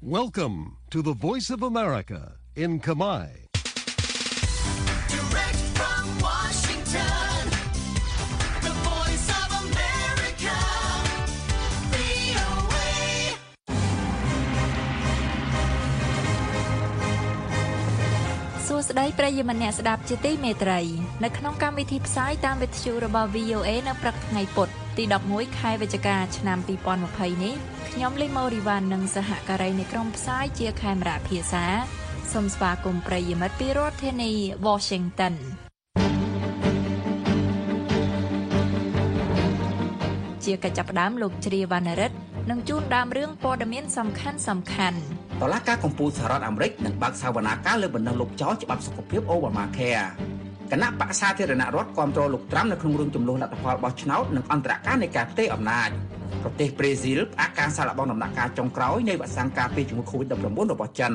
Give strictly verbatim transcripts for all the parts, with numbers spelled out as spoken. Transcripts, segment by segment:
Welcome to the Voice of America in Khmer. Direct from Washington, the Voice of America, វី អូ เอ សួស្តីប្រិយមិត្តអ្នកស្ដាប់ជាទីមេត្រីនៅក្នុងកម្មវិធីផ្សាយតាមវិទ្យុរបស់ វី អូ เอ នៅព្រឹកថ្ងៃពុធទីដប់មួយខែវិច្ឆិកាឆ្នាំពីរពាន់ម្ភៃនេះខ្ញុំលីម៉ូរីវ៉ាន់និងសហការីនៃក្រុមផ្សាយជាខេមរៈភាសាសូមស្វាគមន៍ប្រិយមិត្តពីរដ្ឋធានី Washington ជាកិច្ចចាប់ផ្ដើមលោកជ្រាវណ្ណរិទ្ធនឹងជូនដើមរឿងព័ត៌មានសំខាន់សំខាន់តឡាការកម្ពុជាសហរដ្ឋអាមេរិកនឹងបើកសវនាការលើបណ្ដឹងលុបចោលច្បាប់សុខភាព Obamacare គណៈបក្សសាធារណរដ្ឋគាំទ្រលោកត្រាំនៅក្នុងរឿងចំនួនលទ្ធផលបោះឆ្នោតនិងអន្តរការនៃការផ្ទេរអំណាចប្រទេសប្រេស៊ីលផ្អាកការសាកល្បងដំណាក់កាលចុងក្រោយនៃវ៉ាក់សាំងការពារជំងឺ COVID ដប់ប្រាំបួន របស់ចិន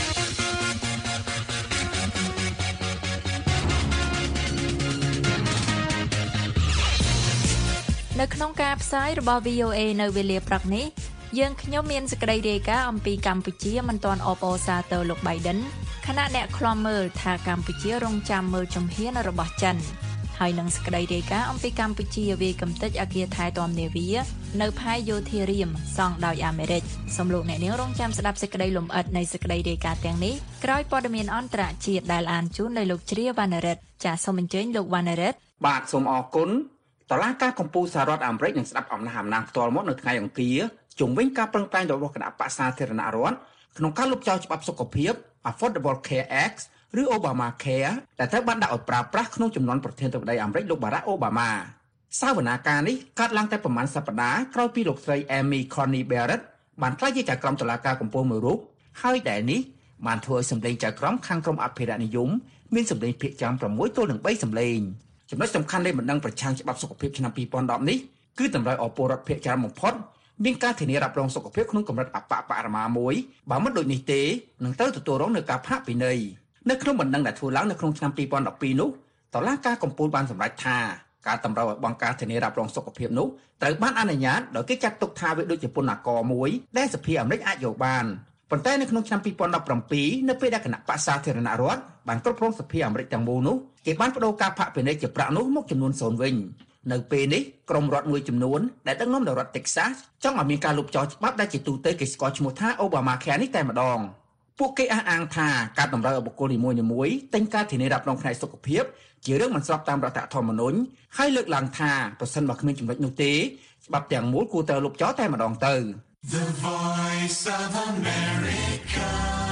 នៅក្នុងការផ្សាយរបស់ វី អូ เอ នៅវេលាព្រឹកនេះយើងខ្ញុំមានសេចក្តីរាយការណ៍អំពីកម្ពុជាមិនទាន់អបអរសាទរលោក Biden ខណៈអ្នកខ្លំមើលថាកម្ពុជារងចាំមើលជំហានរបស់ចិនហើយនឹងសេចក្តីរាយការណ៍អំពីកម្ពុជាវាយកំទេចអគារថែទាំនាវានៅផែយោធារៀមសង់ដោយអាមេរិកសូមលោកអ្នកនាងរងចាំស្ដាប់សេចក្តីលម្អិតនៃសេចក្តីរាយការណ៍ទាំងនេះក្រោយព័ត៌មានអន្តរជាតិដែលអានជូនដោយលោកជ្រាវណ្ណរិទ្ធចាសសូមអញ្ជើញលោកវណ្ណរិទ្ធបាទសូមអរគុណតឡាការកម្ពុជាសហរដ្ឋអាមេរិកនឹងស្ដាប់អំណះអំណាងផ្ទាល់មកនៅថ្ងៃអង្គារជុំវិញការប្រឹងប្រែងរបស់គណៈបក្សសាធារណរដ្ឋក្នុងការលុបចោលច្បាប់សុខភាព Affordable Care Act ឬ Obamacare ដែលត្រូវបានដាក់ឲ្យប្រើប្រាស់ក្នុងចំនួនប្រធានាធិបតីអាមេរិកលោក Barack Obama សវនាការនេះកើតឡើងតែប្រមាណសប្តាហ៍ក្រោយពីលោកស្រី Amy Coney Barrett បានក្លាយជាចៅក្រមតុលាការកំពូលមួយរូបហើយដែលនេះបានធ្វើឲ្យសម្លេងចៅក្រមខាងក្រមអភិរក្សនិយមមានសម្លេងភាគច្រើនប្រាំមួយទល់នឹងបីសម្លេងចំណុចសំខាន់នៃបណ្ដឹងប្រឆាំងច្បាប់សុខភាពឆ្នាំពីរពាន់ដប់នេះគឺតម្រូវឲ្យពលរដ្ឋភាគច្រើនបំផុតមានការធានារ៉ាប់រងសុខភាពក្នុងកម្រិតអបបរមាមួយបើមិនដូចនេះទេនឹងត្រូវទទួលរងនូវការផាកពិន័យនៅក្នុងបណ្ដឹងដែលធ្វើឡើងនៅក្នុងឆ្នាំពីរពាន់ដប់ពីរនោះតុលាការកំពូលបានសម្រេចថាការតម្រូវឲ្យបង់ការធានារ៉ាប់រងសុខភាពនោះត្រូវបានអនុញ្ញាតដោយគេចាត់ទុកថាវាដូចជាពន្ធករមួយដែលសភាអាមេរិកអាចយកបានប៉ុន្តែនៅក្នុងឆ្នាំពីរពាន់ដប់ប្រាំពីរនៅពេលដែលគណៈបក្សសាធារណរដ្ឋបានគ្រប់គ្រងសភាអាមេរិកទាំងមូលនោះគេបានបដូរការផាកពិន័យជាប្រាក់នោះមកចំនួនសូន្យវិញនៅពេលនេះក្រុមរដ្ឋមួយចំនួនដែលដឹកនាំដោយរដ្ឋ Texas ចង់ឲ្យមានការលុបចោលច្បាប់ដែលជាទូទៅគេស្គាល់ឈ្មោះថា Obamacare នេះតែម្ដងពួកគេអះអាងថាការតម្រូវឲ្យបុគ្គលនីមួយៗទិញការធានារ៉ាប់រងផ្នែកសុខភាពជារឿងមិនស្របតាមរដ្ឋធម្មនុញ្ញហើយលើកឡើងថាប្រសិនបើគ្មានចំណុចនោះទេច្បាប់ទាំងមូលគួរត្រូវលុបចោលតែម្ដងទៅ The Voice of America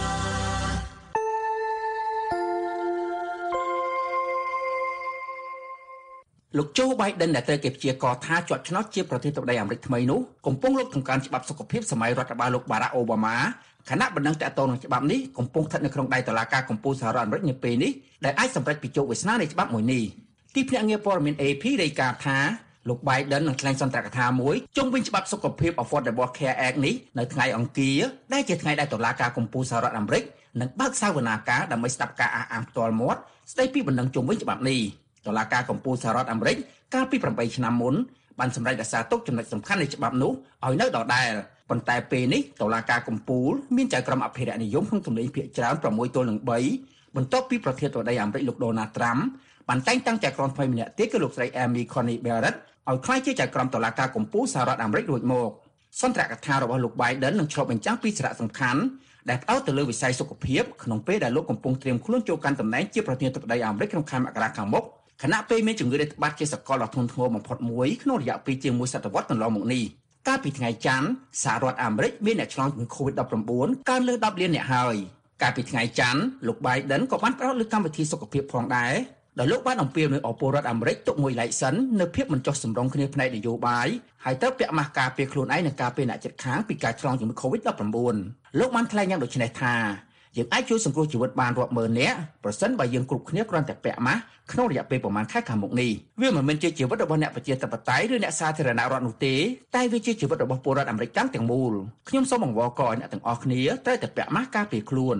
លោកโจ Biden ដែលត្រូវគេព្យាករណ៍ថាជាប់ឆ្នោតជាប្រធានាធិបតីអាមេរិកថ្មីនោះកំពុងលុបបង្កើនច្បាប់សុខភាពសម័យរដ្ឋបាលលោក Barack Obama ខណៈបណ្ដឹងតាក់ទងនឹងច្បាប់នេះកំពុងស្ថិតនៅក្នុងដៃតុលាការកំពូលសហរដ្ឋអាមេរិកនាពេលនេះដែលអាចសម្រេចពីជោគវាសនានៃច្បាប់មួយនេះទីភ្នាក់ងារព័ត៌មាន เอ พี រាយការណ៍ថាលោក Biden នឹងថ្លែងសន្ទរកថាមួយជុំវិញច្បាប់សុខភាព Affordable Care Act នេះនៅថ្ងៃអង្គារដែលជាថ្ងៃដែលតុលាការកំពូលសហរដ្ឋអាមេរិកនឹងបើកសវនាការដើម្បីស្ដាប់ការអះអាងផ្ទាល់មាត់ស្ដីពីបណ្ដឹងជុំវិញច្បាប់នេះតុលាការកំពូលសហរដ្ឋអាមេរិកកាលពីប្រាំបីឆ្នាំមុនបានសម្រេចរក្សាទុកចំណុចសំខាន់នៃច្បាប់នោះឲ្យនៅដដែលប៉ុន្តែពេលនេះតុលាការកំពូលមានចៅក្រមអភិរក្សនិយមក្នុងទម្លាយភាគច្រើនប្រាំមួយទល់នឹងបីបន្ទាប់ពីប្រធានាធិបតីអាមេរិកលោក Donald Trump បានតែងតាំងចៅក្រមថ្មីម្នាក់ទៀតគឺលោកស្រី Amy Coney Barrett ឲ្យក្លាយជាចៅក្រមតុលាការកំពូលសហរដ្ឋអាមេរិករួចមកសន្ទរកថារបស់លោក Biden នឹងឆ្លុះបញ្ចាំងពីសារៈសំខាន់ដែលផ្ដោតទៅលើវិស័យសុខភាពក្នុងពេលដែលលោកកំពុងត្រៀមខ្លួនចូលកាន់តំណែងជាប្រធានាធិបតីអាមេរិកក្នុងខែមករាខាងមុខខណៈពេលមានជំងឺរាតត្បាតជាសកលដ៏ធ្ងន់ធ្ងរបំផុតមួយក្នុងរយៈពេលជាងមួយសតវត្សរ៍កន្លងមកនេះកាលពីថ្ងៃច័ន្ទសហរដ្ឋអាមេរិកមានអ្នកឆ្លងជំងឺ COVID ដប់ប្រាំបួន កើនលើដប់លានអ្នកហើយកាលពីថ្ងៃច័ន្ទលោក Biden ក៏បានផ្ដោតលើកម្មវិធីសុខភាពផងដែរដោយលោកបានអំពាវនាវឲ្យពលរដ្ឋអាមេរិកទុកមួយឡែកសិននៅភាពមិនចុះសម្រុងគ្នាផ្នែកនយោបាយហើយត្រូវពាក់ម៉ាស់ការពារខ្លួនឯងនិងការពារអ្នកជិតខាងពីការឆ្លងជំងឺ COVID ដប់ប្រាំបួន លោកបានថ្លែងយ៉ាងដូចនេះថាយើងអាចជួយសង្គ្រោះជីវិតបានរាប់ម៉ឺននាក់ប្រសិនបើយើងគ្រប់គ្នាគ្រាន់តែពាក់ម៉ាស់ក្នុងរយៈពេលប្រមាណខែខាងមុខនេះវាមិនមែនជាជីវិតរបស់អ្នកប្រជាធិបតេយ្យឬអ្នកសាធារណរដ្ឋនោះទេតែវាជាជីវិតរបស់ពលរដ្ឋអាមេរិកទាំងមូលខ្ញុំសូមអង្វរករឲ្យអ្នកទាំងអស់គ្នាត្រូវតែពាក់ម៉ាស់ការពារខ្លួន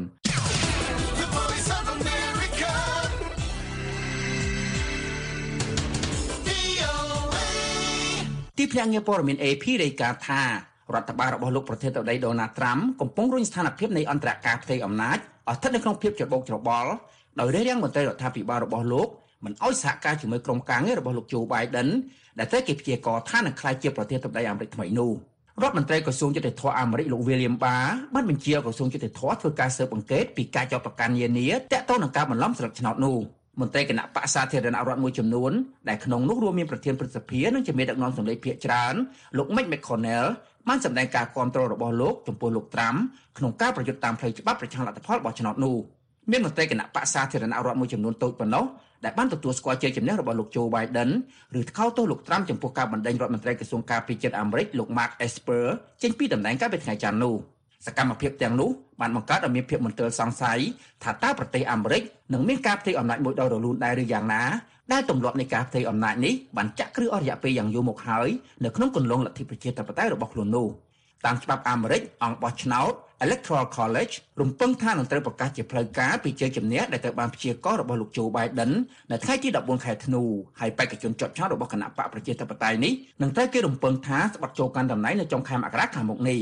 ទីភ្នាក់ងារព័ត៌មាន เอ พี រាយការណ៍ថារដ្ឋបាលរបស់លោកប្រធានាធិបតីដូណាល់ត្រាំកំពុងរុញស្ថានភាពនៃអន្តរការផ្ទៃអំណាចឲ្យស្ថិតនៅក្នុងភាពច្របូកច្របល់ដោយរារាំងមន្ត្រីរដ្ឋាភិបាលរបស់លោកមិនឲ្យសហការជាមួយក្រុមការងាររបស់លោកโจ Biden ដែលត្រូវគេព្យាករណ៍ថានឹងក្លាយជាប្រធានាធិបតីអាមេរិកថ្មីនោះរដ្ឋមន្ត្រីក្រសួងយុតិធធម៌អាមេរិកលោក William Barr បានបញ្ជាក្រសួងយុតិធធម៌ធ្វើការស៊ើបអង្កេតពីការចោទប្រកាន់នានាទាក់ទងនឹងការបន្លំស្លឹកឆ្នោតនោះមន្ត្រីគណៈបក្សសាធារណរដ្ឋមួយចំនួនដែលក្នុងនោះរួមមានប្រធានព្រឹទ្ធសភានិងជាមេដឹកនាំសម្លេងភាគច្រើនលោក Mitch McConnell បានសម្ដែងការគាំទ្ររបស់លោកចំពោះលោកត្រាំក្នុងការប្រយុទ្ធតាមផ្លូវច្បាប់ប្រឆាំងលទ្ធផលរបស់ឆ្នោតនោះមានមន្ត្រីគណៈបក្សសាធារណរដ្ឋមួយចំនួនតូចប៉ុណ្ណោះដែលបានទទួលស្គាល់ជ័យជំនះរបស់លោកโจ Biden ឬថ្កោលទោសលោកត្រាំចំពោះការបណ្ដេញរដ្ឋមន្ត្រីក្រសួងការពារជាតិអាមេរិកលោក Mark Esper ចេញពីតំណែងកាលពីថ្ងៃច័ន្ទនោះសកម្មភាពទាំងនោះបានបង្កើតឲ្យមានភាពមន្ទិលសង្ស័យថាតើប្រទេសអាមេរិកនឹងមានការផ្ទេរអំណាចមួយដោយរលូនដែរឬយ៉ាងណាដែលទម្លាប់នៃការផ្ទេរអំណាចនេះបានចាក់គ្រឹះអស់រយៈពេលយ៉ាងយូរមកហើយនៅក្នុងគន្លងលទ្ធិប្រជាធិបតេយ្យរបស់ខ្លួននោះតាមច្បាប់អាមេរិកអង្គបោះឆ្នោត Electoral College រំពឹងថានឹងត្រូវប្រកាសជាផ្លូវការពីជ័យជំនះដែលត្រូវបានព្យាករណ៍របស់លោកโจ Biden នៅថ្ងៃទីដប់បួនខែធ្នូហើយបេក្ខជនជាប់ឆ្នោតរបស់គណៈបកប្រជាធិបតេយ្យនេះនឹងត្រូវគេរំពឹងថាស្បត់ចូលកាន់តំណែងនៅចុងខែមករាខាងមុខនេះ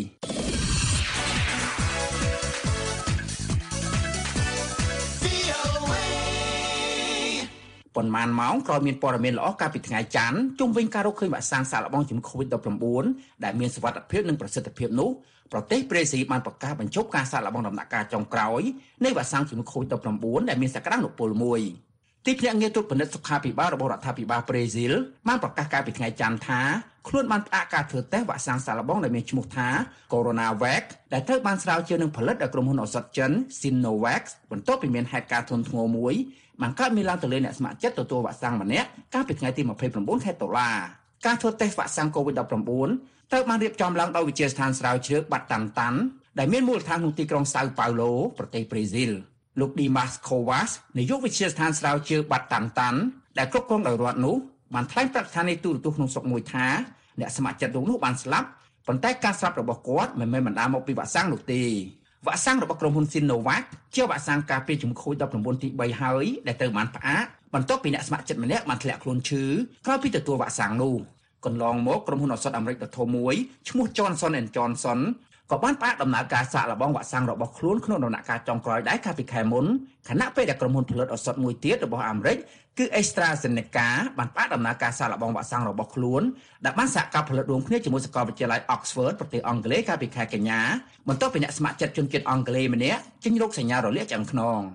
ប៉ុន្មានម៉ោងក្រោយមានព័ត៌មានល្អកាលពីថ្ងៃច័ន្ទជុំវិញការរកឃើញវ៉ាក់សាំងសាកល្បងជំងឺ កូវីដ ដប់ប្រាំបួន ដែលមានសុវត្ថិភាពនិងប្រសិទ្ធភាពនោះប្រទេសប្រេស៊ីលបានប្រកាសបញ្ឈប់ការសាកល្បងដំណាក់កាលចុងក្រោយនៃវ៉ាក់សាំងជំងឺ កូវីដ ដប់ប្រាំបួន ដែលមានសក្តានុពលមួយទីភ្នាក់ងារត្រួតពិនិត្យសុខាភិបាលរបស់រដ្ឋាភិបាលប្រេស៊ីលបានប្រកាសកាលពីថ្ងៃច័ន្ទថាខ្លួនបានផ្អាកការធ្វើតេស្តវ៉ាក់សាំងសាកល្បងដែលមានឈ្មោះថា CoronaVac ដែលត្រូវបានស្រាវជ្រាវនិងផលិតដោយក្រុមហ៊ុនឱសថចិន Sinovac បន្ទាប់ពីមានហេតុការណ៍ធ្ងន់ធ្ងរមួយបានកើតមានឡើងទៅលើអ្នកស្ម័គ្រចិត្តទទួលវ៉ាក់សាំងម្នាក់កាលពីថ្ងៃទីម្ភៃប្រាំបួនខែតុលាការធ្វើតេស្តវ៉ាក់សាំង កូវីដ ដប់ប្រាំបួន ត្រូវបានរៀបចំឡើងដោយវិទ្យាស្ថានស្រាវជ្រាវបាត់តាន់តាន់ដែលមានមូលដ្ឋានក្នុងទីក្រុងសាវប៉ាវឡូប្រទេសប្រេស៊ីលលោក Dimas Covas នាយកវិទ្យាស្ថានស្រាវជ្រាវបាត់តាន់តាន់ដែលគ្រប់គ្រងដោយរដ្ឋនោះបានថ្លែងប្រាប់ស្ថានីយទូរទស្សន៍ក្នុងស្រុកមួយថាអ្នកស្ម័គ្រចិត្តរូបនោះបានស្លាប់ប៉ុន្តែការស្លាប់របស់គាត់មិនមែនបណ្ដាលមកពីវ៉ាក់សាំងនោះទេវ៉ាក់សាំងរបស់ក្រុមហ៊ុន Sinovac ជាវ៉ាក់សាំងការពារជំងឺ កូវីដ ដប់ប្រាំបួន ទី3ហើយដែលត្រូវបានផ្អាកបន្ទាប់ពីអ្នកស្ម័គ្រចិត្តម្នាក់បានធ្លាក់ខ្លួនឈឺក្រោយពីទទួលវ៉ាក់សាំងនោះកន្លងមកក្រុមហ៊ុនឱសថអាមេរិកដ៏ធំមួយឈ្មោះ Johnson and Johnson ក៏បានផ្អាកដំណើរការសាកល្បងវ៉ាក់សាំងរបស់ខ្លួនក្នុងដំណាក់កាលចុងក្រោយដែរកាលពីខែមុនខណៈពេលដែលក្រុមហ៊ុនផលិតឱសថមួយទៀតរបស់អាមេរិកគឺ AstraZeneca បានផ្អាកដំណើរការសាកល្បងវ៉ាក់សាំងរបស់ខ្លួនដែលបានសហការផលិតរួមគ្នាជាមួយសាកលវិទ្យាល័យ Oxford ប្រទេសអង់គ្លេសកាលពីខែកញ្ញាបន្ទាប់ពីអ្នកស្ម័គ្រចិត្តជនជាតិអង់គ្លេសម្នាក់ចេញរោគសញ្ញារលាកឆ្អឹងខ្នង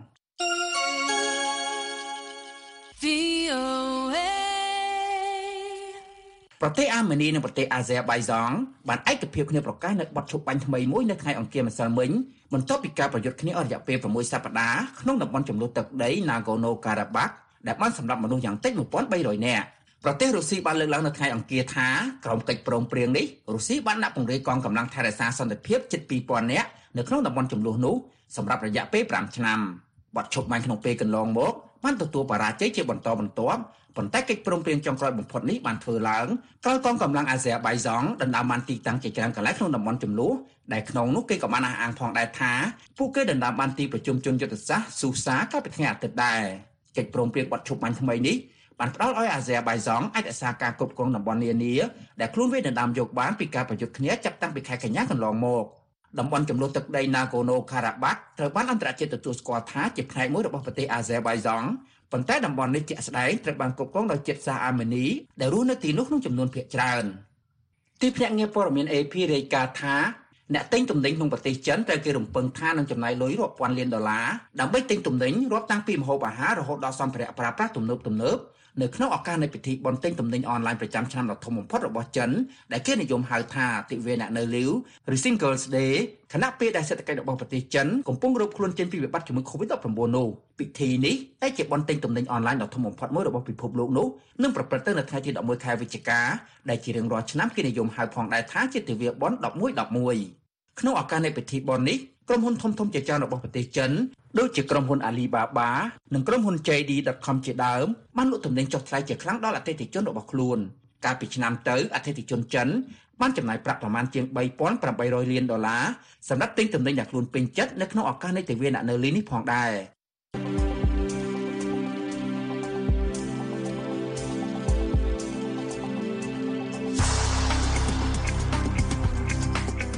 ប្រទេសអាមេនីនិងប្រទេសអាហ្សេបៃសង់បានឯកភាពគ្នាប្រកាសនៅបទឈប់បាញ់ថ្មីមួយនៅថ្ងៃអង្គារម្សិលមិញបន្ទាប់ពីការប្រយុទ្ធគ្នាអស់រយៈពេលប្រាំមួយសប្តាហ៍ក្នុងតំបន់ជម្លោះទឹកដី Nagorno-Karabakh ដែលបានសម្លាប់មនុស្សយ៉ាងតិចmột nghìn ba trămនាក់ប្រទេសរុស្ស៊ីបានលើកឡើងនៅថ្ងៃអង្គារថាក្រុមកិច្ចព្រមព្រៀងនេះរុស្ស៊ីបានដាក់ពង្រាយកងកម្លាំងថែរក្សាសន្តិភាពជិតពីរពាន់នាក់នៅក្នុងតំបន់ជម្លោះនោះសម្រាប់រយៈពេលប្រាំឆ្នាំបទឈប់បាញ់ក្នុងពេលកន្លងមកបានទទួលបរាជ័យជាបន្តបន្ទាប់ប៉ុន្តែកិច្ចព្រមព្រៀងចុងក្រោយបំផុតនេះបានធ្វើឡើងក្រោយកងកម្លាំងអាហ្សេបៃសង់ដណ្ដើមបានទីតាំងជាច្រើនកន្លែងក្នុងតំបន់ជម្លោះដែលក្នុងនោះគេក៏បានអះអាងផងដែរថាពួកគេដណ្ដើមបានទីប្រជុំជនយុទ្ធសាស្ត្រស៊ូសាកាលពីថ្ងៃអាទិត្យដែរកិច្ចព្រមព្រៀងបទឈប់បាញ់ថ្មីនេះបានផ្ដល់ឲ្យអាហ្សេបៃសង់អាចរក្សាការគ្រប់គ្រងតំបន់នានាដែលខ្លួនវាដណ្ដើមយកបានពីការប្រយុទ្ធគ្នាចាប់តាំងពីខែកញ្ញាកន្លងមកតំបន់ជម្លោះទឹកដី Nagorno-Karabakh ត្រូវបានអន្តរជាតិទទួលស្គាល់ថាជាផ្នែកមួយរបស់ប្រទេសអាហ្សេបៃសង់ប៉ុន្តែតំបន់នេះជាក់ស្ដែងត្រូវបានគ្រប់គ្រងដោយជាតិសាសន៍អាមេនីដែលរស់នៅទីនោះក្នុងចំនួនភាគច្រើនទីភ្នាក់ងារព័ត៌មាន เอ พี រាយការណ៍ថាអ្នកទិញទំនិញក្នុងប្រទេសចិនត្រូវគេរំពឹងថានឹងចំណាយលុយរាប់ពាន់លានដុល្លារដើម្បីទិញទំនិញរាប់តាំងពីម្ហូបអាហាររហូតដល់សម្ភារៈប្រើប្រាស់ទំនើបទំនើបនៅក្នុងឱកាសនៃពិធីបុណ្យទិញទំនិញអនឡាញប្រចាំឆ្នាំដ៏ធំបំផុតរបស់ចិនដែលគេនិយមហៅថាទិវាអ្នកនៅលីវឬ Singles Day ខណៈពេលដែលសេដ្ឋកិច្ចរបស់ប្រទេសចិនកំពុងរោបខ្លួនចេញពីវិបត្តិជំងឺ កូវីដ ដប់ប្រាំបួន នោះពិធីនេះតែជាបុណ្យទិញទំនិញអនឡាញដ៏ធំបំផុតមួយរបស់ពិភពលោកនោះនឹងប្រព្រឹត្តទៅនៅថ្ងៃទីដប់មួយខែវិច្ឆិកាដែលជារៀងរាល់ឆ្នាំគេនិយមហៅផងដែរថាជាទិវាបុណ្យដប់មួយ ដប់មួយក្នុងឱកាសនៃពិធីបុណ្យនេះក្រុមហ៊ុនធំៗជាច្រើនរបស់ប្រទេសចិនដូចជាក្រុមហ៊ុន Alibaba និងក្រុមហ៊ុន jay d dot com ជាដើមបានលក់ទំនិញចុះថ្លៃជាខ្លាំងដល់អតិថិជនរបស់ខ្លួនកាលពីឆ្នាំទៅអតិថិជនចិនបានចំណាយប្រាក់ប្រមាណជាងបីពាន់ប្រាំបីរយលានដុល្លារសម្រាប់ទិញទំនិញដែលខ្លួនពេញចិត្តនៅក្នុងឱកាសនៃទិវាអ្នកនៅលីនេះផងដែរ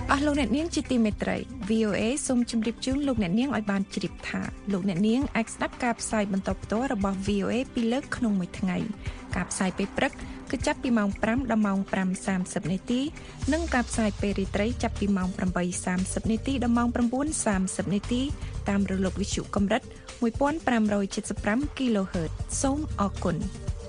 អស់លោកអ្នកនាងជាទីមេត្រី វី អូ เอ សូមជម្រាបជូនលោកអ្នកនាងឲ្យបានជ្រាបថាលោកអ្នកនាងអាចស្ដាប់ការផ្សាយបន្តផ្ទាល់របស់ វី អូ เอ ពីរលើកក្នុងមួយថ្ងៃការផ្សាយពេលព្រឹកគឺចាប់ពីម៉ោងប្រាំដល់ម៉ោងប្រាំសាមសិបនាទីនិងការផ្សាយពេលរាត្រីចាប់ពីម៉ោងប្រាំបីសាមសិបនាទីដល់ម៉ោងប្រាំបួនសាមសិបនាទីតាមរលកវិទ្យុកម្រិតមួយពាន់ប្រាំរយседមប្រាំ គីឡូហឺត សូមអរគុណ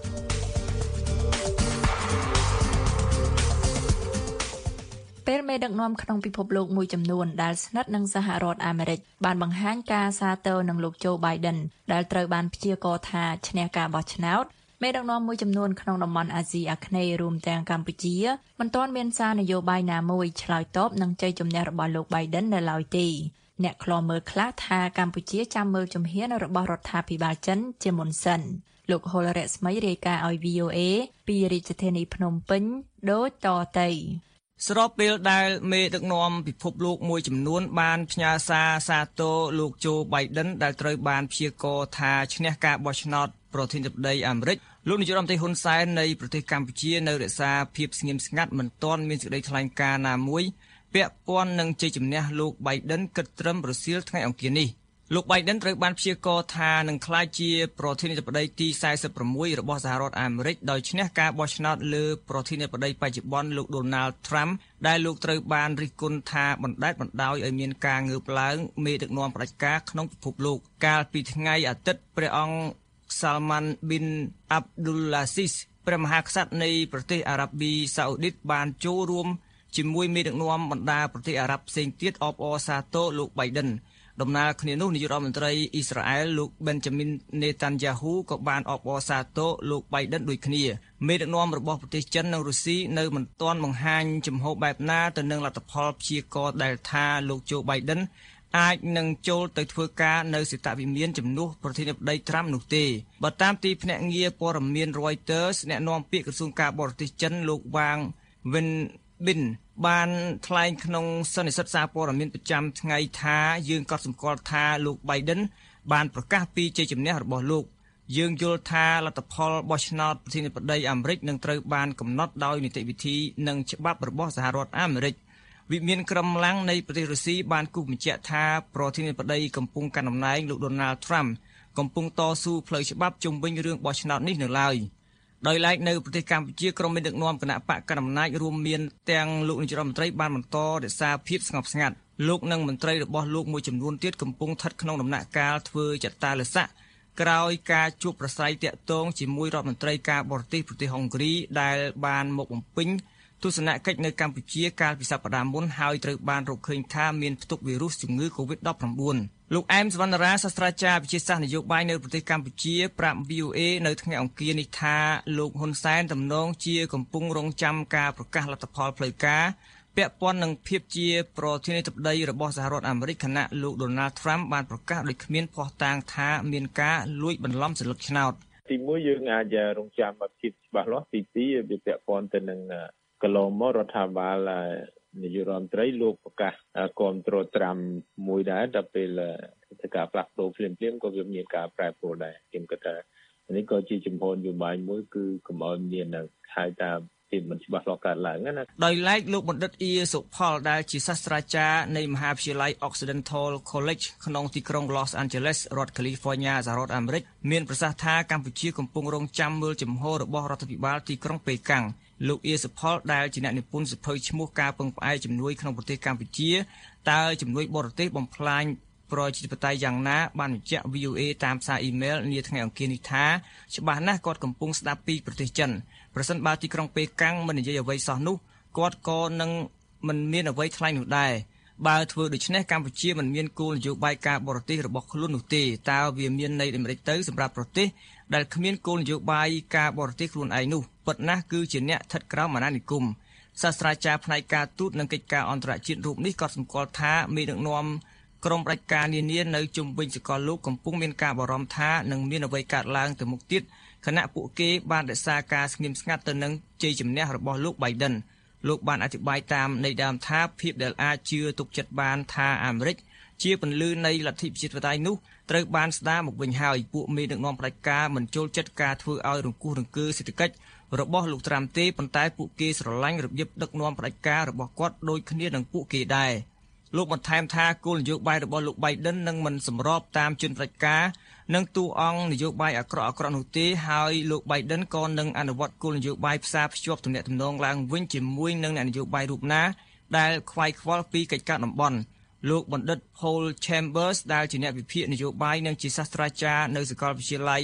ពេលមេដឹកនាំក្នុងពិភពលោកមួយចំនួនដែលស្និទ្ធនឹងសហរដ្ឋអាមេរិកបានបង្ហាញការសាទរនឹងលោកโจ Biden ដែលត្រូវបានព្យាករណ៍ថាឈ្នះការបោះឆ្នោតមេដឹកនាំមួយចំនួនក្នុងតំបន់អាស៊ីអាគ្នេយ៍រួមទាំងកម្ពុជាមិនទាន់មានសារនយោបាយណាមួយឆ្លើយតបនឹងជ័យជំនះរបស់លោក Biden នៅឡើយទេអ្នកខ្លាំមើលខ្លះថាកម្ពុជាចាំមើលជំហានរបស់រដ្ឋាភិបាលចិនជាមុនសិនលោកហុលរស្មីរាយការណ៍ឲ្យ វី អូ เอ ពីរាជធានីភ្នំពេញដូចតទៅស្របពេលដែលមេដឹកនាំពិភពលោកមួយចំនួនបានផ្ញើសារសាទរលោកโจ Biden ដែលត្រូវបានព្យាករណ៍ថាឈ្នះការបោះឆ្នោតប្រធានាធិបតីអាមេរិកលោកនាយករដ្ឋមន្ត្រីហ៊ុនសែននៃប្រទេសកម្ពុជានៅរក្សាភាពស្ងៀមស្ងាត់មិនទាន់មានសេចក្តីថ្លែងការណ៍ណាមួយពាក់ព័ន្ធនឹងជ័យជំនះលោក Biden គិតត្រឹមរសៀលថ្ងៃអង្គារនេះលោក Biden ត្រូវបានព្យាករណ៍ថានឹងក្លាយជាប្រធានាធិបតីទីសែសិបប្រាំមួយរបស់សហរដ្ឋអាមេរិកដោយឈ្នះការបោះឆ្នោតលើប្រធានាធិបតីបច្ចុប្បន្នលោក Donald Trump ដែលលោកត្រូវបានរិះគន់ថាបណ្តែតបណ្តោយឲ្យមានការងើបឡើងមេដឹកនាំផ្ដាច់ការក្នុងពិភពលោកកាលពីថ្ងៃអាទិត្យព្រះអង្គ Salman bin Abdulaziz ព្រះមហាក្សត្រនៃប្រទេសអារ៉ាប៊ីសាអូឌីតបានចូលរួមជាមួយមេដឹកនាំបណ្ដាប្រទេសអារ៉ាប់ផ្សេងទៀតអបអរសាទរលោក Bidenដំណើរគ្នានោះនាយករដ្ឋមន្ត្រីអ៊ីស្រាអែលលោក Benjamin Netanyahu ក៏បានអបអរសាទរលោក Biden ដូចគ្នាមេដឹកនាំរបស់ប្រទេសចិននិងរុស្ស៊ីនៅមិនទាន់បង្ហាញជំហរបែបណាទៅនឹងលទ្ធផលព្យាករណ៍ដែលថាលោកโจ Biden អាចនឹងចូលទៅធ្វើការនៅសេតវិមានជំនួសប្រធានាធិបតីត្រាំនោះទេបើតាមទីភ្នាក់ងារព័ត៌មាន Reuters អ្នកនាំពាក្យក្រសួងការបរទេសចិនលោកវ៉ាងវិនប៊ិនបានថ្លែងក្នុងសន្និសីទសារព័ត៌មានប្រចាំថ្ងៃថាយើងក៏សម្គាល់ថាលោក Biden បានប្រកាសពីជ័យជំនះរបស់លោកយើងយល់ថាលទ្ធផលបោះឆ្នោតប្រធានាធិបតីអាមេរិកនឹងត្រូវបានកំណត់ដោយនីតិវិធីនិងច្បាប់របស់សហរដ្ឋអាមេរិកវិមានក្រមឡាំងនៃប្រទេសរុស្ស៊ីបានគូសបញ្ជាក់ថាប្រធានាធិបតីកំពុងកាន់តំណែងលោក Donald Trump កំពុងតស៊ូផ្លូវច្បាប់ជុំវិញរឿងបោះឆ្នោតនេះនៅឡើយដោយឡែកនៅប្រទេសកម្ពុជាក្រុមមេដឹកនាំគណៈបកកណ្ដាលអំណាចរួមមានទាំងលោកនាយករដ្ឋមន្ត្រីបានបន្តរក្សាភាពស្ងប់ស្ងាត់លោកនិងមន្ត្រីរបស់លោកមួយចំនួនទៀតកំពុងស្ថិតក្នុងដំណាក់កាលធ្វើចតាលស័កក្រោយការជួបប្រស្រ័យតាក់ទងជាមួយរដ្ឋមន្ត្រីការបរទេសប្រទេសហុងគ្រីដែលបានមកបំពេញទស្សនកិច្ចនៅកម្ពុជាកាលពីសប្តាហ៍មុនហើយត្រូវបានរកឃើញថាមានផ្ទុកវីរុសជំងឺ កូវីដ ដប់ប្រាំបួន លោកអែមសវណ្ណរាសាស្ត្រាចារ្យវិទ្យាសាស្ត្រនយោបាយនៅប្រទេសកម្ពុជាប្រាប់ វី អូ เอ នៅថ្ងៃអង្គារនេះថាលោកហ៊ុនសែនទំនងជាកំពុងរងចាំការប្រកាសលទ្ធផលផ្លូវការពាក់ព័ន្ធនឹងភាពជាប្រធានាធិបតីរបស់សហរដ្ឋអាមេរិកខណៈលោក Donald Trump បានប្រកាសដោយគ្មានភស្តុតាងថាមានការលួចបន្លំសន្លឹកឆ្នោតទីមួយយើងអាចរងចាំភាពច្បាស់លាស់ទីពីរវាពាក់ព័ន្ធទៅនឹងកន្លងមករដ្ឋាភិបាលនាយករដ្ឋមន្ត្រីលោកប្រកាសគ្រប់គ្រងត្រាំមួយដែរដល់ពេលធ្វើការផ្លាស់ប្ដូរភ្លាមៗក៏វាមានការប្រែប្រួលដែរខ្ញុំគិតថានេះក៏ជាជំហរនយោបាយមួយគឺកុំឲ្យមានហៅថាភាពមិនច្បាស់លាស់កើតឡើងណាដោយឡែកលោកបណ្ឌិតអ៊ីសុផលដែលជាសាស្ត្រាចារ្យនៃមហាវិទ្យាល័យ Occidental College ក្នុងទីក្រុង Los Angeles រដ្ឋ California សហរដ្ឋអាមេរិកមានប្រសាសន៍ថាកម្ពុជាកំពុងរងចាំមើលជំហររបស់រដ្ឋាភិបាលទីក្រុងប៉េកាំងលោកអ៊ីសុផលដែលជាអ្នកនិពន្ធសៀវភៅឈ្មោះការពឹងផ្អែកជំនួយក្នុងប្រទេសកម្ពុជាតើជំនួយបរទេសបំផ្លាញប្រជាធិបតេយ្យយ៉ាងណាបានបញ្ជាក់ វី អូ เอ តាមសារអ៊ីមែលនាថ្ងៃអង្គារនេះថាច្បាស់ណាស់គាត់កំពុងស្ដាប់ពីប្រទេសចិនប្រសិនបើទីក្រុងប៉េកាំងមិននិយាយអ្វីសោះនោះគាត់ក៏នឹងមិនមានអ្វីថ្លែងនោះដែរបើធ្វើដូច្នេះកម្ពុជាមិនមានគោលនយោបាយការបរទេសរបស់ខ្លួននោះទេតើវាមានន័យដូចម្តេចទៅសម្រាប់ប្រទេសដែលគ្មានគោលនយោបាយការបរទេសខ្លួនឯងនោះពិតណាស់គឺជាអ្នកស្ថិតក្រោមអាណានិគមសាស្ត្រាចារ្យផ្នែកការទូតនិងកិច្ចការអន្តរជាតិរូបនេះក៏សម្គាល់ថាមេដឹកនាំក្រុមផ្ដាច់ការនានានៅជុំវិញសកលលោកកំពុងមានការបារម្ភថានឹងមានអ្វីកើតឡើងទៅមុខទៀតខណៈពួកគេបានរក្សាការស្ងៀមស្ងាត់ទៅនឹងជ័យជំនះរបស់លោក Biden លោកបានអធិប្បាយតាមន័យដើមថាភាពដែលអាចជឿទុកចិត្តបានថាអាមេរិកជាពន្លឺនៃលទ្ធិប្រជាធិបតេយ្យនោះត្រូវបានស្ដារមកវិញហើយពួកមេដឹកនាំផ្ដាច់ការមិនចូលចិត្តការធ្វើឲ្យរង្គោះរង្គើសេដ្ឋកិច្ចរបស់លោកត្រាំទេប៉ុន្តែពួកគេស្រឡាញ់របៀបដឹកនាំផ្ដាច់ការរបស់គាត់ដូចគ្នានឹងពួកគេដែរលោកបន្ថែមថាគោលនយោបាយរបស់លោក Biden នឹងមិនសម្របតាមជនផ្ដាច់ការនិងតួអង្គនយោបាយអាក្រក់អាក្រក់នោះទេហើយលោក Biden ក៏នឹងអនុវត្តគោលនយោបាយផ្សារភ្ជាប់ទំនាក់ទំនងឡើងវិញជាមួយនឹងអ្នកនយោបាយរូបណាដែលខ្វាយខ្វល់ពីកិច្ចការតំបន់លោកបណ្ឌិត Paul Chambers ដែលជាអ្នកវិភាគនយោបាយនិងជាសាស្ត្រាចារ្យនៅសាកលវិទ្យាល័យ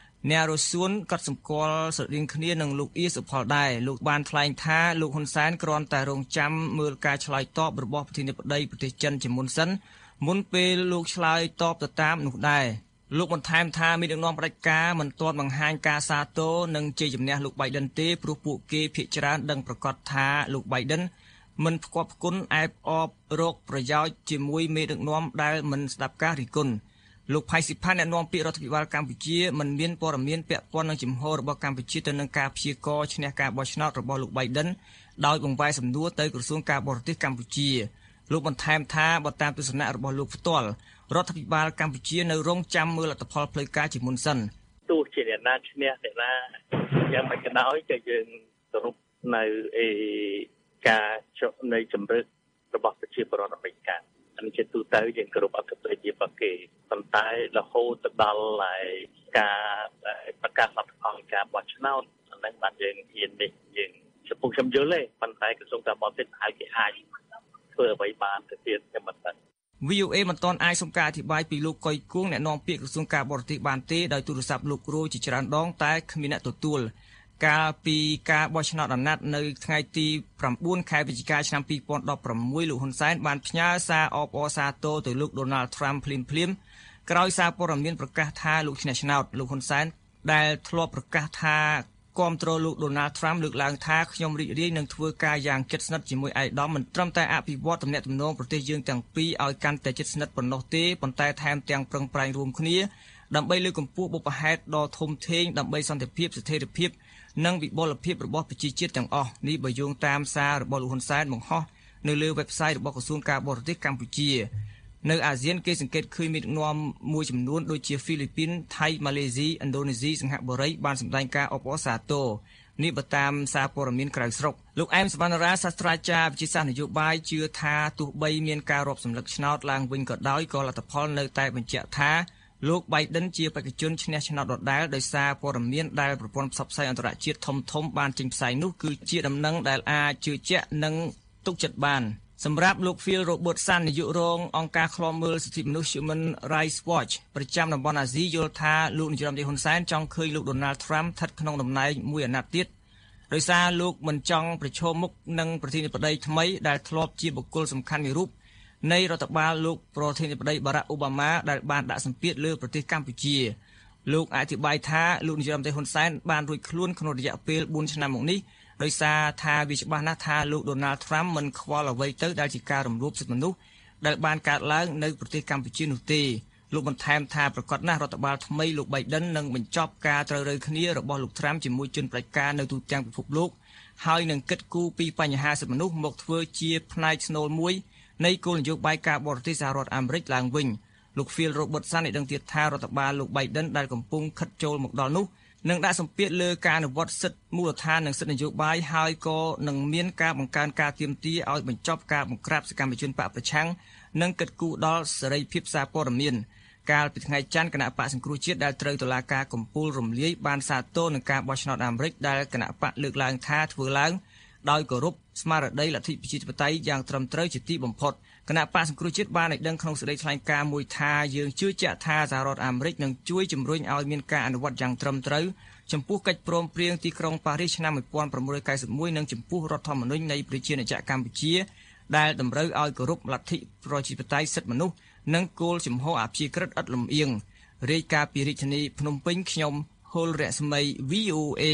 Narosun ក៏សម្គាល់ស្រដៀងគ្នានឹងលោកអ៊ីសុផលដែរលោកបានថ្លែងថាលោកហ៊ុនសែនគ្រាន់តែរងចាំមើលការឆ្លើយតបរបស់ប្រធានាធិបតីប្រទេសចិនជាមុនសិនមុនពេលលោកឆ្លើយតបទៅតាមនោះដែរលោកបន្ថែមថាមានដឹកនាំផ្ដាច់ការមិនទាន់បង្ហាញការសាទរនិងជ័យជំនះលោក Biden ទេព្រោះពួកគេភាគច្រើនដឹងប្រកាសថាលោក Biden មិនផ្គត់ផ្គុនអែបអបរកប្រយោជន៍ជាមួយមេដឹកនាំដែលមិនស្ដាប់ការរិះគន់លោកផៃស៊ីផានអ្នកនាំពាក្យរដ្ឋាភិបាលកម្ពុជាមិនមានព័ត៌មានពាក់ព័ន្ធនឹងជំហររបស់កម្ពុជាទៅនឹងការព្យាករណ៍ឈ្នះការបោះឆ្នោតរបស់លោក Biden ដោយបង្វែរសំណួរទៅក្រសួងការបរទេសកម្ពុជាលោកបន្ថែមថាបើតាមទស្សនៈរបស់លោកផ្ទាល់រដ្ឋាភិបាលកម្ពុជានៅរងចាំមើលលទ្ធផលផ្លូវការជាមុនសិនទោះជាអ្នកណាឈ្នះអ្នកណាយ៉ាងមិនក៏ដោយក៏យើងសរុបនៅអេការចុះនៃជំរឿនរបស់ប្រជាពលរដ្ឋអាមេរិកអានេះជាទូទៅយើងគោរពអធិបតេយ្យរបស់គេប៉ុន្តែរហូតទៅដល់ការប្រកាសលទ្ធផលការបោះឆ្នោតអានេះបាទយើងហ៊ាននេះយើងចំពោះខ្ញុំយល់ទេប៉ុន្តែក្រសួងការបរទេសហើយគេអាចធ្វើអ្វីបានទៅទៀតខ្ញុំមិនដឹងវី អូ អេ មិនទាន់អាចសុំការអធិប្បាយពីលោកកុយគួងអ្នកនាំពាក្យក្រសួងការបរទេសបានទេដោយទូរស័ព្ទលោកគ្រូជាច្រើនដងតែគ្មានអ្នកទទួលកាលពីការបោះឆ្នោតអាណត្តិនៅថ្ងៃទី9ខែវិច្ឆិកាឆ្នាំ2016លោកហ៊ុនសែនបានផ្ញើសារអបអរសាទរទៅលោក Donald Trump ភ្លាមភ្លាមក្រោយសារព័ត៌មានប្រកាសថាលោកឈ្នះឆ្នោតលោកហ៊ុនសែនដែលធ្លាប់ប្រកាសថាគាំទ្រលោក Donald Trump លើកឡើងថាខ្ញុំរីករាយនឹងធ្វើការយ៉ាងជិតស្និទ្ធជាមួយឯកឧត្តមមិនត្រឹមតែអភិវឌ្ឍទំនាក់ទំនងប្រទេសយើងទាំងពីរឲ្យកាន់តែជិតស្និទ្ធប៉ុណ្ណោះទេប៉ុន្តែថែមទាំងប្រឹងប្រែងរួមគ្នាដើម្បីលើកកម្ពស់បុព្វហេតុដ៏ធំធេងដើម្បីសន្តិភាពស្ថិរភាពនិងវិបុលភាពរបស់ប្រជាជាតិទាំងអស់នេះបើយោងតាមសាររបស់លោកហ៊ុនសែនបង្ហោះនៅលើ website របស់ក្រសួងការបរទេសកម្ពុជានៅអាស៊ានគេសង្កេតឃើញមានដឹកនាំមួយចំនួនដូចជាហ្វីលីពីនថៃម៉ាឡេស៊ីឥណ្ឌូនេស៊ីសិង្ហបុរីបានសម្ដែងការអបអរសាទរនេះបើតាមសារព័ត៌មានក្រៅស្រុកលោកអែមសវណ្ណរាសាស្ត្រាចារ្យវិទ្យាសាស្ត្រនយោបាយជឿថាទោះបីមានការរាប់សម្លឹកឆ្នោតឡើងវិញក៏ដោយក៏លទ្ធផលនៅតែបញ្ជាក់ថាលោក Biden ជាបេក្ខជនឈ្នះឆ្នោតដដែលដោយសារព័ត៌មានដែលប្រព័ន្ធផ្សព្វផ្សាយអន្តរជាតិធំធំបានចេញផ្សាយនោះគឺជាដំណឹងដែលអាចជឿជាក់និងទុកចិត្តបានសម្រាប់លោក Phil Robertson នាយករងអង្គការឃ្លាំមើលសិទ្ធិមនុស្ស Human Rights Watch ប្រចាំតំបន់អាស៊ីយល់ថាលោកនាយរដ្ឋមន្ត្រីហ៊ុនសែនចង់ឃើញលោក Donald Trump ស្ថិតក្នុងតំណែងមួយអាណត្តិទៀតដោយសារលោកមិនចង់ប្រឈមមុខនឹងប្រធានាធិបតីថ្មីដែលធ្លាប់ជាបុគ្គលសំខាន់មួយរូបនៃរដ្ឋបាលលោកប្រធានាធិបតីបារ៉ាក់អូបាម៉ាដែលបានដាក់សម្ពាធលើប្រទេសកម្ពុជាលោកអធិប្បាយថាលោកនាយរដ្ឋមន្ត្រីហ៊ុនសែនបានរួចខ្លួនក្នុងរយៈពេល4ឆ្នាំមកនេះដោយសារថាវាច្បាស់ណាស់ថាលោក Donald Trump មិនខ្វល់អ្វីទៅដែលជាការរំលោភសិទ្ធិមនុស្សដែលបានកើតឡើងនៅប្រទេសកម្ពុជានោះទេលោកបន្ថែមថាប្រកាសណាស់រដ្ឋបាលថ្មីលោក Biden នឹងបញ្ចប់ការត្រូវរើគ្នារបស់លោក Trump ជាមួយជនផ្ដាច់ការនៅទូទាំងពិភពលោកហើយនឹងគិតគូរពីបញ្ហាសិទ្ធិមនុស្សមកធ្វើជាផ្នែកស្នូលមួយនៃគោលនយោបាយការបរទេសសហរដ្ឋអាមេរិកឡើងវិញលោក Phil Robertson បានដឹងទៀតថារដ្ឋបាលលោក Biden ដែលកំពុងខិតចូលមកដល់នោះនឹងដាក់សម្ពាធលើការអនុវត្តសិទ្ធិមូលដ្ឋាននិងសិទ្ធិនយោបាយហើយក៏នឹងមានការបង្កើនការទាមទារឲ្យបញ្ចប់ការបង្ក្រាបសកម្មជនបកប្រឆាំងនិងកិត្តគូដល់សេរីភាពសារព័ត៌មានកាលពីថ្ងៃច័ន្ទគណៈបកសង្គ្រោះជាតិដែលត្រូវតុលាការកំពូលរំលាយបានសាទរនឹងការបោះឆ្នោតអាមេរិកដែលគណៈបកលើកឡើងថាធ្វើឡើងដោយគោរពស្មារតីលទ្ធិប្រជាធិបតេយ្យយ៉ាងត្រឹមត្រូវជាទីបំផុតគណៈបកសង្គ្រោះជាតិបានឲ្យដឹងក្នុងសេចក្តីថ្លែងការណ៍មួយថាយើងជឿជាក់ថាសហរដ្ឋអាមេរិកនឹងជួយជំរុញឲ្យមានការអនុវត្តយ៉ាងត្រឹមត្រូវចំពោះកិច្ចព្រមព្រៀងទីក្រុងប៉ារីសឆ្នាំnineteen ninety-oneនិងចំពោះរដ្ឋធម្មនុញ្ញនៃប្រជាណាចក្រកម្ពុជាដែលតម្រូវឲ្យគោរពលទ្ធិប្រជាធិបតេយ្យសិទ្ធិមនុស្សនិងគោលជំហរអព្យាក្រឹតឥតលំអៀងរាយការណ៍ពីរាជធានីភ្នំពេញខ្ញុំហុលរស្មី វី អូ អេ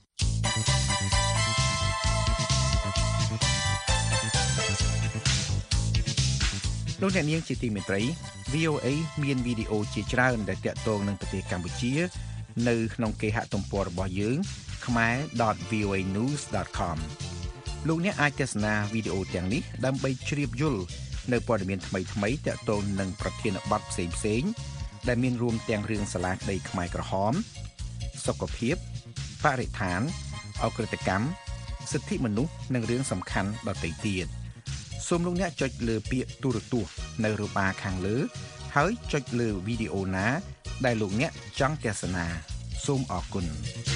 លោកអ្នកនាងជាទីមេត្រី វី អូ អេ មានវីដេអូជាច្រើនដែលទាក់ទងនឹងប្រទេសកម្ពុជានៅក្នុងគេហទំព័ររបស់យើង khmer dot v o a news dot com លោកអ្នកអាចទស្សនាវីដេអូទាំងនេះដើម្បីជ្រាបយល់នៅព័ត៌មានថ្មីៗទាក់ទងនឹងប្រធានបទផ្សេងៗដែលមានរួមទាំងរឿងសាលាក្តីខ្មែរក្រហមសុខភាពបរិស្ថានអក្រិតកម្មសិទ្ធិមនុស្សនិងរឿងសំខាន់ដទៃទៀតសូមលោកអ្នកចុចលើពាក្យទូរទស្សន៍នៅរបារខាងលើហើយចុចលើវីដេអូណាដែលលោកអ្នកចង់ទស្សនាសូមអរគុណ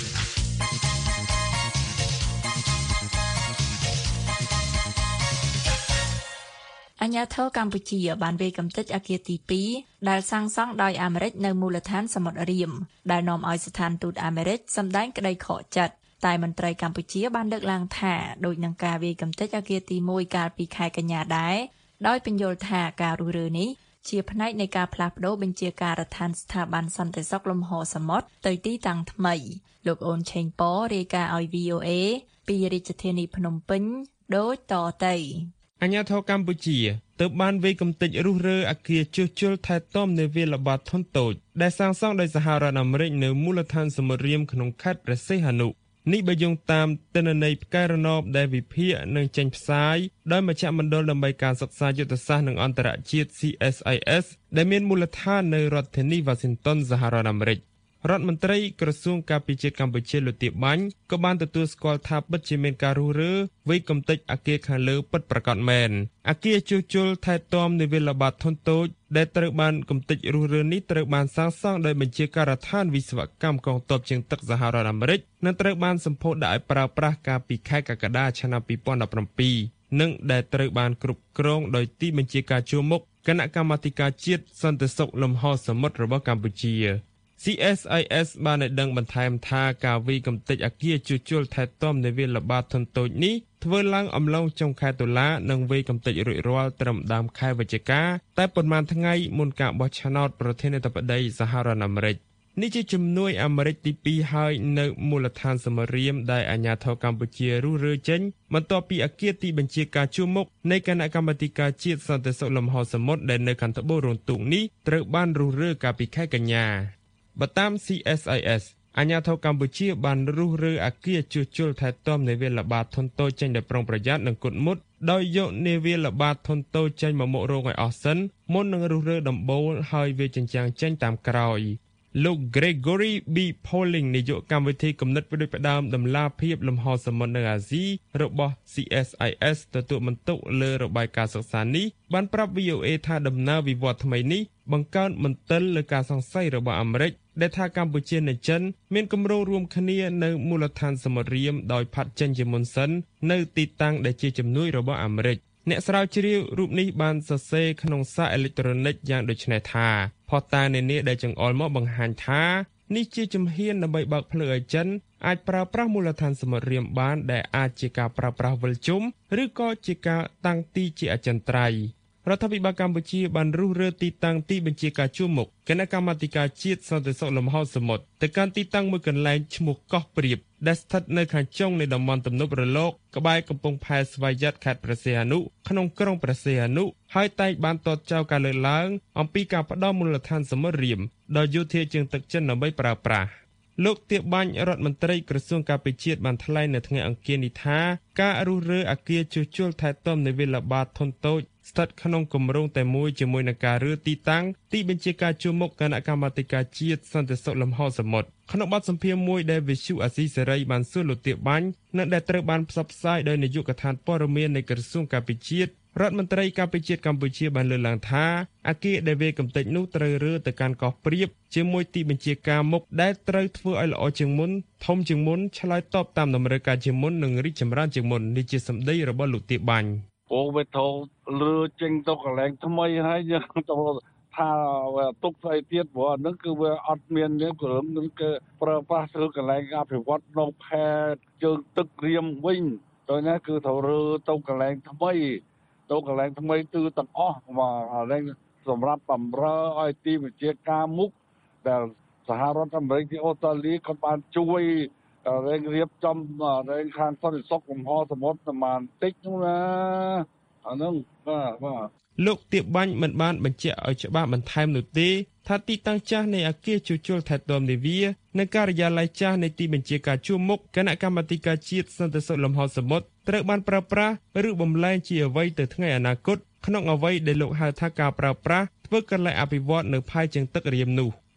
អាញាធរកម្ពុជាបានវេកំទេចអគារទីពីរដែលសាងសង់ដោយអាមេរិកនៅមូលដ្ឋានសមុទ្ររៀមដែលនាំឲ្យស្ថានទូតអាមេរិកសម្ដែងក្តីខកចិត្តតែមន្ត្រីកម្ពុជាបានលើកឡើងថាដូចនឹងការវាយកំទេចអគារទីមួយកាលពីខែកញ្ញាដែរដោយពន្យល់ថាការរុះរើនេះជាផ្នែកនៃការផ្លាស់ប្តូរបញ្ជាការដ្ឋានស្ថាប័នសន្តិសុខលំហសមុទ្រទៅទីតាំងថ្មីលោកអូនឆេងប៉រាយការណ៍ឲ្យ វី អូ អេ ពីរាជធានីភ្នំពេញដូចតទៅអាញាធរកម្ពុជាទើបបានវាយកំទេចរុះរើអគារជួសជុលថែទាំនាវាល្បាតធុនតូចដែលសាងសង់ដោយសហរដ្ឋអាមេរិកនៅមូលដ្ឋានសមុទ្ររៀមក្នុងខេត្តព្រះសីហនុនេះបើយោងតាមទិន្នន័យផ្កាយរណបដែលវិភាគនិងចេញផ្សាយដោយមជ្ឈមណ្ឌលដើម្បីការសិក្សាយុទ្ធសាស្ត្រនិងអន្តរជាតិ ซี เอส ไอ เอส ដែលមានមូលដ្ឋាននៅរដ្ឋធានី Washington សហរដ្ឋអាមេរិករដ្ឋមន្ត្រីក្រសួងការពារជាតិកម្ពុជាលោកទាបាញ់ក៏បានទទួលស្គាល់ថាពិតជាមានការរុះរើវាយកំទេចអគារខាងលើពិតប្រាកដមែនអគារជួសជុលថែទាំនាវាល្បាតធុនតូចដែលត្រូវបានកំទេចរុះរើនេះត្រូវបានសាងសង់ដោយបញ្ជាការដ្ឋានវិស្វកម្មកងទ័ពជើងទឹកសហរដ្ឋអាមេរិកនិងត្រូវបានសម្ពោធដាក់ឲ្យប្រើប្រាស់កាលពីខែកក្កដាឆ្នាំពីរពាន់ដប់ប្រាំនិងដែលត្រូវបានគ្រប់គ្រងដោយទីបញ្ជាការជួរមុខគណៈកម្មាធិការជាតិសន្តិសុខលំហសមុទ្ររបស់កម្ពុជា ซี เอส ไอ เอส បានឲ្យដឹងបន្ថែមថាការវាយកំទេចអគារជួសជុលថែទាំនាវាល្បាតធុនតូចនេះធ្វើឡើងអំឡុងចុងខែតុលានិងវាយកំទេចរួចរាល់ត្រឹមដើមខែវិច្ឆិកាតែប៉ុន្មានថ្ងៃមុនការបោះឆ្នោតប្រធានាធិបតីសហរដ្ឋអាមេរិកនេះជាជំនួយអាមេរិកទីពីរហើយនៅមូលដ្ឋានសមុទ្ររៀមដែលអាជ្ញាធរកម្ពុជារុះរើចេញបន្ទាប់ពីអគារទីបញ្ជាការជួរមុខនៃគណៈកម្មាធិការជាតិសន្តិសុខលំហសមុទ្រដែលនៅខាងត្បូងរងទូកនេះត្រូវបានរុះរើកាលពីខែកញ្ញាបើតាម ซี เอส ไอ เอส អាជ្ញាធរកម្ពុជាបានរុះរើអគារជួសជុលថែទាំនាវាល្បាតធុនតូចចេញដោយប្រុងប្រយ័ត្ននិងគត់មុតដោយយកនាវាល្បាតធុនតូចចេញមកមករកឲ្យអស់សិនមុននឹងរុះរើដំបូលហើយវាជញ្ជាំងចេញតាមក្រោយលោក Gregory B. Polling នាយកកម្មវិធីគំនិតផ្ដួចផ្ដើមដំណាភាពលំហសមុទ្រនៅអាស៊ីរបស់ ซี เอส ไอ เอส ទទួលបន្ទុកលើរបាយការណ៍សិក្សានេះបានប្រាប់ វី អូ អេ ថាដំណើរវិវត្តថ្មីនេះបង្កើនមន្ទិលលើការសង្ស័យរបស់អាមេរិកដែលថាកម្ពុជានិងចិនមានគម្រោងរួមគ្នានៅមូលដ្ឋានសមុទ្ររៀមដោយផាត់ចេញជាមុនសិននៅទីតាំងដែលជាជំនួយរបស់អាមេរិកអ្នកស្រាវជ្រាវរូបនេះបានសរសេរក្នុងសារអេឡិចត្រូនិកយ៉ាងដូចនេះថាផុសតានានាដែលចង្អុលមកបង្ហាញថានេះជាជំហានដើម្បីបើកផ្លូវឲ្យចិនអាចប្រើប្រាស់មូលដ្ឋានសមុទ្ររៀមបានដែលអាចជាការប្រើប្រាស់វិលជុំឬក៏ជាការតាំងទីជាអចិន្ត្រៃយ៍រដ្ឋាភិបាលកម្ពុជាបានរុះរើទីតាំងទីបញ្ជាការជួរមុខគណៈកម្មាធិការជាតិសន្តិសុខលំហសមុទ្រទៅកាន់ទីតាំងមួយកន្លែងឈ្មោះកោះព្រាបដែលស្ថិតនៅខាងចុងនៃតំបន់ទំនប់រលកក្បែរកំពង់ផែស្វាយ័តខេត្តព្រះសីហនុក្នុងក្រុងព្រះសីហនុហើយតែងបានទាត់ចោលការលើកឡើងអំពីការផ្ដល់មូលដ្ឋានសមុទ្ររៀមដល់យោធាជើងទឹកចិនដើម្បីប្រើប្រាស់លោកទាបាញ់រដ្ឋមន្ត្រីក្រសួងការពារជាតិបានថ្លែងនៅថ្ងៃអង្គារនេះថាការរុះរើអគារជួសជុលថែទាំនាវាល្បាតធុនតូចស្ថិតក្នុងគម្រោងតែមួយជាមួយនឹងការរើទីតាំងទីបញ្ជាការជួរមុខគណៈកម្មាធិការជាតិសន្តិសុខលំហសមុទ្រក្នុងបទសម្ភាសន៍មួយដែលវិទ្យុអាស៊ីសេរីបានសួរលោកទាបាញ់និងដែលត្រូវបានផ្សព្វផ្សាយដោយនាយកដ្ឋានព័ត៌មាននៃក្រសួងការពារជាតិរដ្ឋមន្ត្រីការពារជាតិកម្ពុជាបានលើកឡើងថាអគារដែលវាយកំទេចនោះត្រូវរើទៅកាន់កោះព្រាបជាមួយទីបញ្ជាការមុខដែលត្រូវធ្វើឲ្យល្អជាងមុនធំជាងមុនឆ្លើយតបតាមតម្រូវការជាមុននិងរីកចម្រើនជាងមុននេះជាសម្ដីរបស់លោកទាបាញ់អូវាថោលើចេញទៅកន្លែងថ្មីហើយយើងទៅថាទុកស្អីទៀតព្រោះអានឹងគឺវាអត់មានយើងគ្រឿងនឹងគឺប្រើប្រាស់ធ្វើកន្លែងអភិវឌ្ឍនៅផែជើងទឹករៀមវិញដោយណាគឺត្រូវរើទៅកន្លែងថ្មីទៅកន្លែងថ្មីគឺទាំងអស់មកកន្លែងសម្រាប់បំរើឲ្យទីវិជាការមុខដែលសហរដ្ឋអាមេរិកទីអូស្ត្រាលីក៏បានជួយរៀបរៀបចំរែងខាងសន្តិសុខលំហសមុទ្រប្រមាណតិចនោះណាអានឹងបាទបាទលោកទាបាញ់មិនបានបញ្ជាក់ឲ្យច្បាស់បន្ថែមនោះទេថាទីតាំងចាស់នៃអគារជួសជុលថែទាំនាវានិងការិយាល័យចាស់នៃទីបញ្ជាការជួរមុខគណៈកម្មាធិការជាតិសន្តិសុខលំហសមុទ្រត្រូវបានប្រើប្រាស់ឬបំលែងជាអ្វីទៅថ្ងៃអនាគតក្នុងអ្វីដែលលោកហៅថាការប្រើប្រាស់ធ្វើកន្លែងអភិវឌ្ឍនៅផែជើងទឹករៀមនោះ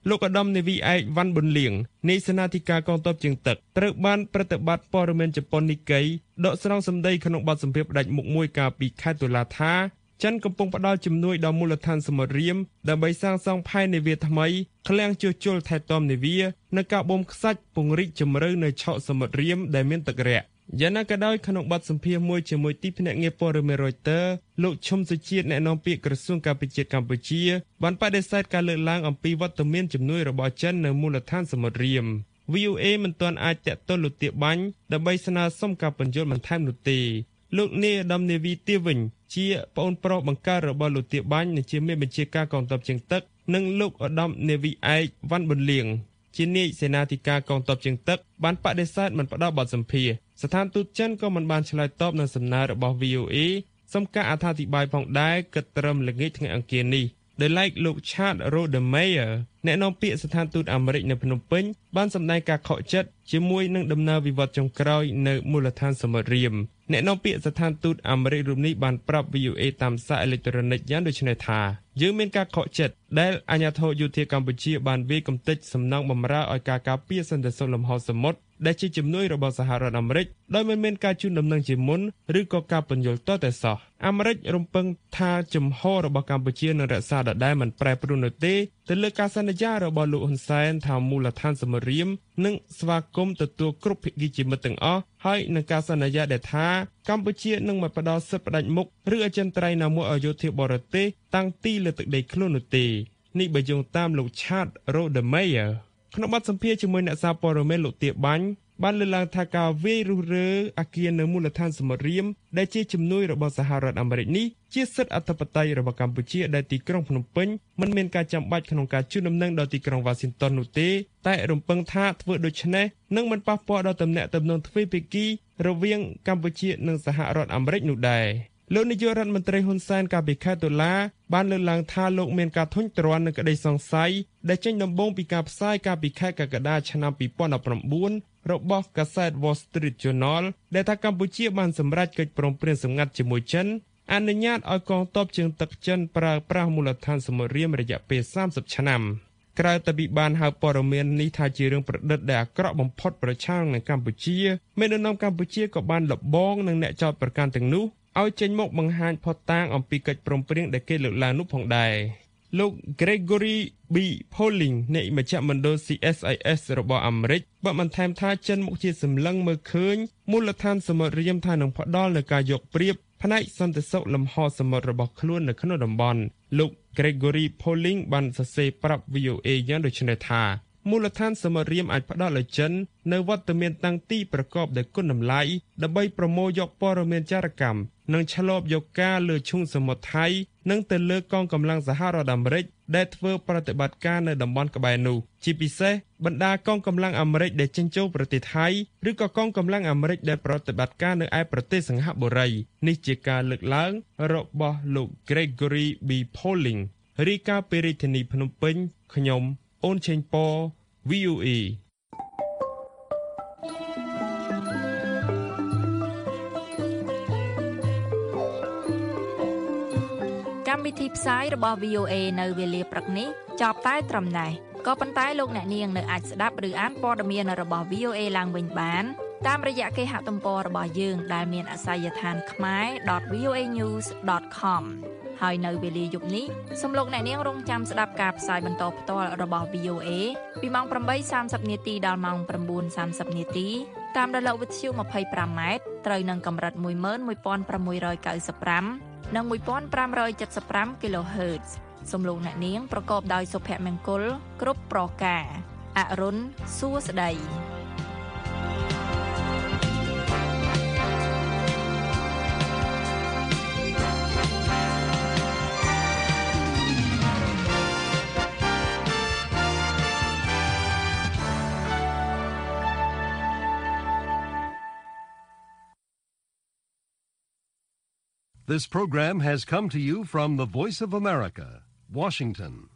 លោកឧត្តមនាវីឯកវ៉ាន់ប៊ុនលៀងនាយសេនាធិការកងទ័ពជើងទឹកត្រូវបានប្រតិបត្តិព័ត៌មានជប៉ុននីកៃដកស្រង់សម្ដីក្នុងបទសម្ភាសន៍ផ្ដាច់មុខមួយកាលពីខែតុលាថាចិនកំពុងផ្ដល់ជំនួយដល់មូលដ្ឋានសមុទ្ររៀមដើម្បីសាងសង់ផែននាវាថ្មីឃ្លាំងជួសជុលថែទាំនាវានៅការបូមខ្សាច់ពង្រីកជម្រៅនៅឆកសមុទ្ររៀមដែលមានទឹករាក់យ៉ាងណាក៏ដោយក្នុងបទសម្ភាសន៍មួយជាមួយទីភ្នាក់ងារព័ត៌មាន Reuters លោកឈុំសុជាតិអ្នកនាំពាក្យក្រសួងការពារជាតិកម្ពុជាបានបដិសេធការលើកឡើងអំពីវត្តមានជំនួយរបស់ចិននៅមូលដ្ឋានសមុទ្ររៀម វី អូ เอ មិនទាន់អាចតាក់ទងលោកទាបាញ់ដើម្បីស្នើសុំការពន្យល់បន្ថែមនោះទេលោកនាយឧត្តមនាវីទាវិញជាប្អូនប្រុសបង្កើតរបស់លោកទាបាញ់និងជាមេបញ្ជាការកងទ័ពជើងទឹកនិងលោកឧត្តមនាវីឯកវ៉ាន់ប៊ុនលៀងជានាយសេនាធិការកងទ័ពជើងទឹកបានបដិសេធមិនផ្ដល់បទសម្ភាសន៍ស្ថានទូតចិនក៏មិនបានឆ្លើយតបនឹងសំណើរបស់ វី អូ เอ សំការអត្ថាធិប្បាយផងដែរគិតត្រឹមល្ងាចថ្ងៃអង្គារនេះដោយឡែកលោក Chad Rodemeyer អ្នកនាំពាក្យស្ថានទូតអាមេរិកនៅភ្នំពេញបានសម្ដែងការខកចិត្តជាមួយនឹងដំណើរវិវត្តចុងក្រោយនៅមូលដ្ឋានសមុទ្ររៀមអ្នកនាំពាក្យស្ថានទូតអាមេរិករូបនេះបានប្រាប់ វី អូ เอ តាមសារអេឡិចត្រូនិកយ៉ាងដូចនេះថាយើងមានការខកចិត្តដែលអាជ្ញាធរយោធាកម្ពុជាបានវាយកំទេចសំណងបម្រើឲ្យការការពារសន្តិសុខលំហសមុទ្រដែលជាជំនួយរបស់សហរដ្ឋអាមេរិកដោយមិនមានការជូនដំណឹងជាមុនឬក៏ការពន្យល់តតែសោះអាមេរិករំពឹងថាជំហររបស់កម្ពុជានឹងរក្សាដដែលមិនប្រែប្រួលនោះទេទៅលើការសន្យារបស់លោកហ៊ុនសែនថាមូលដ្ឋានសមុទ្ររៀមនឹងស្វាគមន៍ទទួលគ្រប់ភាគីជាមិត្តទាំងអស់ហើយនឹងការសន្យាដែលថាកម្ពុជានឹងមិនផ្ដល់សិទ្ធិផ្ដាច់មុខឬអចិន្ត្រៃយ៍ណាមួយឲ្យយោធាបរទេសតាំងទីលើទឹកដីខ្លួននោះទេនេះបើយោងតាមលោក Chad Rodemeyer ក្នុងបទសម្ភាសន៍ជាមួយអ្នកសារព័ត៌មានលោកទាបាញ់បានលើកឡើងថាការវាយរុះរើអគារនៅមូលដ្ឋានសមុទ្ររៀមដែលជាជំនួយរបស់សហរដ្ឋអាមេរិកនេះជាសិទ្ធិអធិបតេយ្យរបស់កម្ពុជាដែលទីក្រុងភ្នំពេញមិនមានការចាំបាច់ក្នុងការជូនដំណឹងដល់ទីក្រុងវ៉ាស៊ីនតោននោះទេតែរំពឹងថាធ្វើដូច្នេះនឹងមិនប៉ះពាល់ដល់ទំនាក់ទំនងទ្វេភាគីរវាងកម្ពុជានិងសហរដ្ឋអាមេរិកនោះដែរលោកនាយករដ្ឋមន្ត្រីហ៊ុនសែនកាលពីខែតុលាបានលើកឡើងថាលោកមានការធុញទ្រាន់នឹងក្តីសង្ស័យដែលចេញដំបូងពីការផ្សាយកាលពីខែកក្កដាឆ្នាំពីរពាន់ដប់ប្រាំបួនរបស់កាសែត Wall Street Journal ដែលថាកម្ពុជាបានសម្រេចកិច្ចព្រមព្រៀងសម្ងាត់ជាមួយចិនអនុញ្ញាតឲ្យកងទ័ពជើងទឹកចិនប្រើប្រាស់មូលដ្ឋានសមុទ្ររៀមរយៈពេលសាមសិបឆ្នាំក្រៅតែពីបានហៅព័ត៌មាននេះថាជារឿងប្រឌិតដែលអាក្រក់បំផុតប្រឆាំងនឹងកម្ពុជាមេដឹកនាំកម្ពុជាក៏បានលបងនឹងអ្នកចោទប្រកាន់ទាំងនោះឲ្យចេញមកបង្ហាញផុសតាងអំពីកិច្ចព្រមព្រៀងដែលគេលើកឡើងនោះផងដែរលោក Gregory B. Poling នៃមជ្ឈមណ្ឌល ซี เอส ไอ เอส របស់អាមេរិកបានបន្ថែមថាចិនមុខជាសម្លឹងមើលឃើញមូលដ្ឋានសមុទ្ររៀមថានឹងផ្ដល់នូវការយកប្រៀបផ្នែកសន្តិសុខលំហសមុទ្ររបស់ខ្លួននៅក្នុងតំបន់លោក Gregory Poling បានសរសេរប្រាប់ វី អូ เอ យ៉ាងដូចនេះថាមូលដ្ឋានសមុទ្ររៀមអាចផ្ដល់ឲ្យចិននៅវត្តមានតាំងទីប្រកបដោយគុណតម្លៃដើម្បីប្រមូលយកព័ត៌មានចារកម្មនិងឆ្លបយកការលើឈូងសមុទ្រថៃនិងទៅលើកងកម្លាំងសហរដ្ឋអាមេរិកដែលធ្វើប្រតិបត្តិការនៅតំបន់ក្បែរនោះជាពិសេសបណ្ដាកងកម្លាំងអាមេរិកដែលចេញចូលប្រទេសថៃឬក៏កងកម្លាំងអាមេរិកដែលប្រតិបត្តិការនៅឯប្រទេសសិង្ហបុរីនេះជាការលើកឡើងរបស់លោក Gregory B. Poling រាយការណ៍ពីរាជធានីភ្នំពេញខ្ញុំអូនឆេងប៉ វី អូ เอកម្មវិធីផ្សាយរបស់ វី អូ เอ នៅវេលាព្រឹកនេះចប់តែត្រឹមនេះក៏ប៉ុន្តែលោកអ្នកនាងនៅអាចស្ដាប់ឬអានព័ត៌មានរបស់ វី អូ เอ ឡើងវិញបានតាមរយៈគេហទំព័ររបស់យើងដែលមានអាសយដ្ឋាន ខ្មែរ ដត វី អូ เอ ញូស ដត ខម ហើយនៅវេលាយប់នេះសូមលោកអ្នកនាងរងចាំស្ដាប់ការផ្សាយបន្តផ្ទាល់របស់ វី អូ เอ ពីម៉ោង ប្រាំបីសាមសិប នាទីដល់ម៉ោង ៩បួនសាមសិប នាទីតាមរលកវិទ្យុ ម្ភៃប្រាំ ម៉ែត្រត្រូវនឹងកម្រិត មួយម៉ឺនមួយពាន់ប្រាំមួយរយកៅសិបប្រាំ និង មួយពាន់ប្រាំរយចិតសិបប្រាំ kHz សូមលោកអ្នកនាងប្រកបដោយសុភមង្គលគ្រប់ប្រការអរុនសួស្តី This program has come to you from the Voice of America, Washington.